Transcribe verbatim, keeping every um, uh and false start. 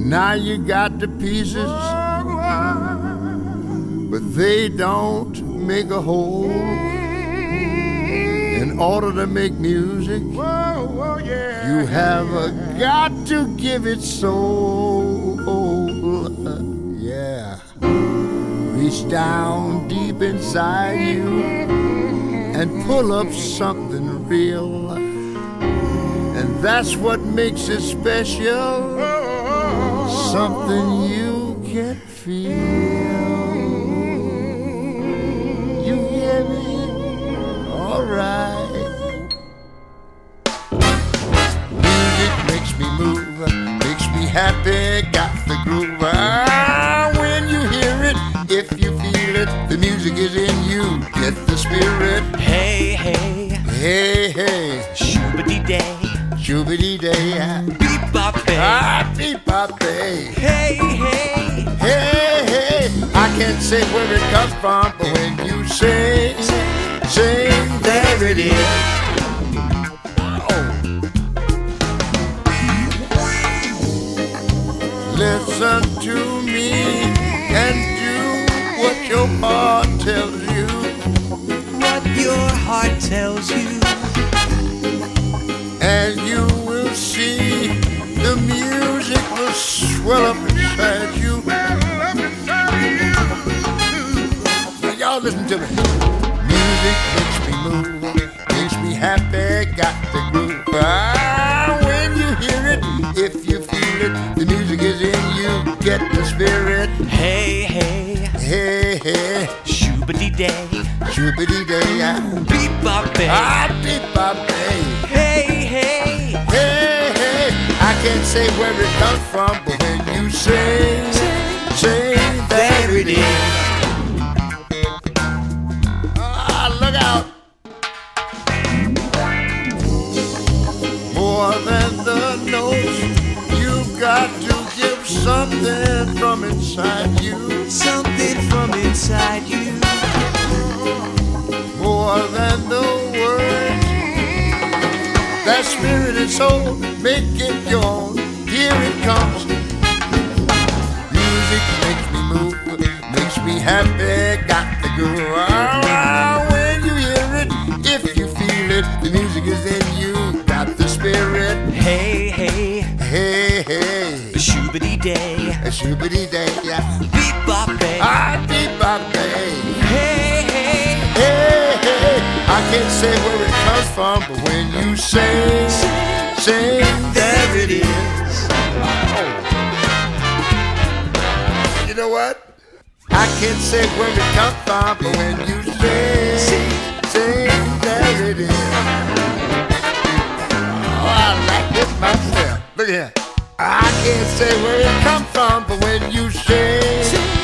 Now you got the pieces, but they don't make a whole. In order to make music, you have got to give it soul. Yeah. Reach down deep inside you and pull up something real. And that's what makes it special. Something you can feel. You hear me? All right. Music makes me move, makes me happy, got the groove. Ah, when you hear it, if you feel it, the music is in you. Get the spirit. Hey, hey, Hey, hey, shoobity-day, shoobity-day. beep-bop-bay. Ah, beep-bop-bay. Hey, hey, Hey, hey, I can't say where it comes from, but when you sing, sing, there it is. Oh. Listen to me and do what your heart tells you. what your heart tells you. And you will see the music will swell up inside you. Now y'all listen to me. Music makes me move, makes me happy, got the groove. Ah, when you hear it, if you feel it, the music is in you. Get the spirit. Hey, hey, Hey, hey, shoobity-day, shoobity-day. beep-bop-bay. Ah, beep-bop-bay. Hey, hey, Hey, hey, I can't say where it comes from, but when you sing, sing, there it is. Ah, look out. More than the notes, you've got to give something from inside you. something from inside you. More than the words, that spirit and soul, make it your own. Here it comes. Music makes me move, makes me happy, got the groove. Ah, when you hear it, if you feel it, the music is in you. Got the spirit. Hey, hey, Hey, hey, shoobity-day, a shoobity-day, yeah. beep-bop-bay. Ah, beep-bop-bay. Hey, hey, Hey, hey, I can't say where it comes from, but when you sing, sing, there it is. Oh. You know what? I can't say where it comes from, but when you sing, sing, there it is. Oh, I like this myself. Look here. I can't say where it comes from, but when you sing,